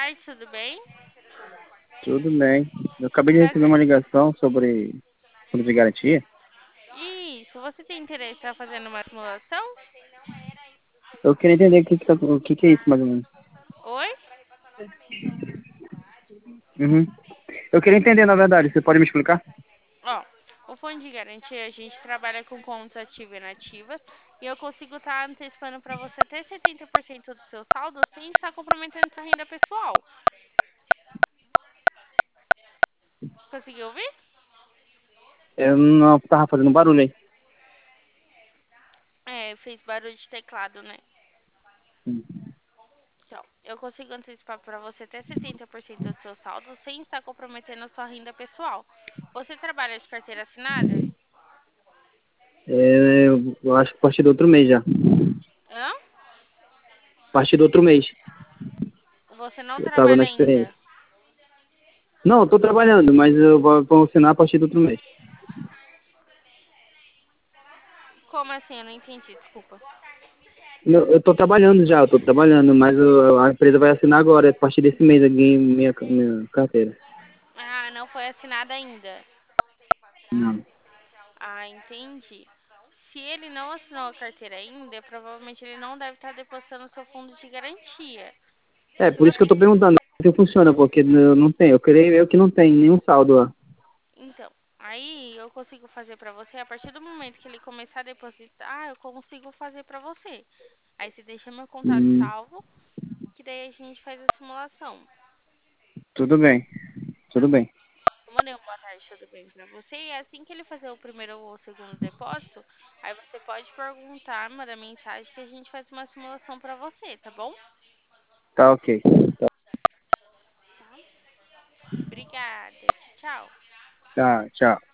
tarde, tudo bem? Tudo bem. Eu acabei de receber Prazer. uma ligação sobre fundo de garantia. Isso, você tem interesse em estar fazendo uma simulação? Eu queria entender o que é isso, mais ou menos. Oi? Uhum. Eu queria entender, na verdade. Você pode me explicar? Ó, o fundo de garantia, a gente trabalha com contas ativas e inativas e eu consigo estar antecipando para você até 70% do seu saldo sem estar comprometendo sua renda pessoal. Conseguiu ouvir? Eu não tava fazendo barulho aí. É, fez barulho de teclado, né? Hum. Então, eu consigo antecipar para você até 70% do seu saldo sem estar comprometendo sua renda pessoal. Você trabalha de carteira assinada? Eu acho que a partir do outro mês já. Hã? A partir do outro mês. Você não Eu tava trabalha na experiência. ainda? Não, eu tô trabalhando, mas eu vou assinar a partir do outro mês. Como assim? Eu não entendi, desculpa. Eu tô trabalhando já, eu tô trabalhando, mas a empresa vai assinar agora, a partir desse mês aqui, minha carteira. Ah, não foi assinada ainda. Não. Ah, entendi. Se ele não assinou a carteira ainda, provavelmente ele não deve estar depositando o seu fundo de garantia. É, Se por isso que eu você. tô perguntando se funciona, porque eu não tenho. Eu creio eu que não tem nenhum saldo lá. Então, aí eu consigo fazer pra você, a partir do momento que ele começar a depositar, eu consigo fazer pra você. Aí você deixa meu contato Hum, salvo, que daí a gente faz a simulação. tudo bem, tudo bem. Eu mandei um boa tarde, tudo bem pra você. E assim que ele fazer o primeiro ou o segundo depósito, aí você pode perguntar, mandar mensagem que a gente faz uma simulação pra você, tá bom? Tá ok. Obrigada. Tchau. Tá, tchau.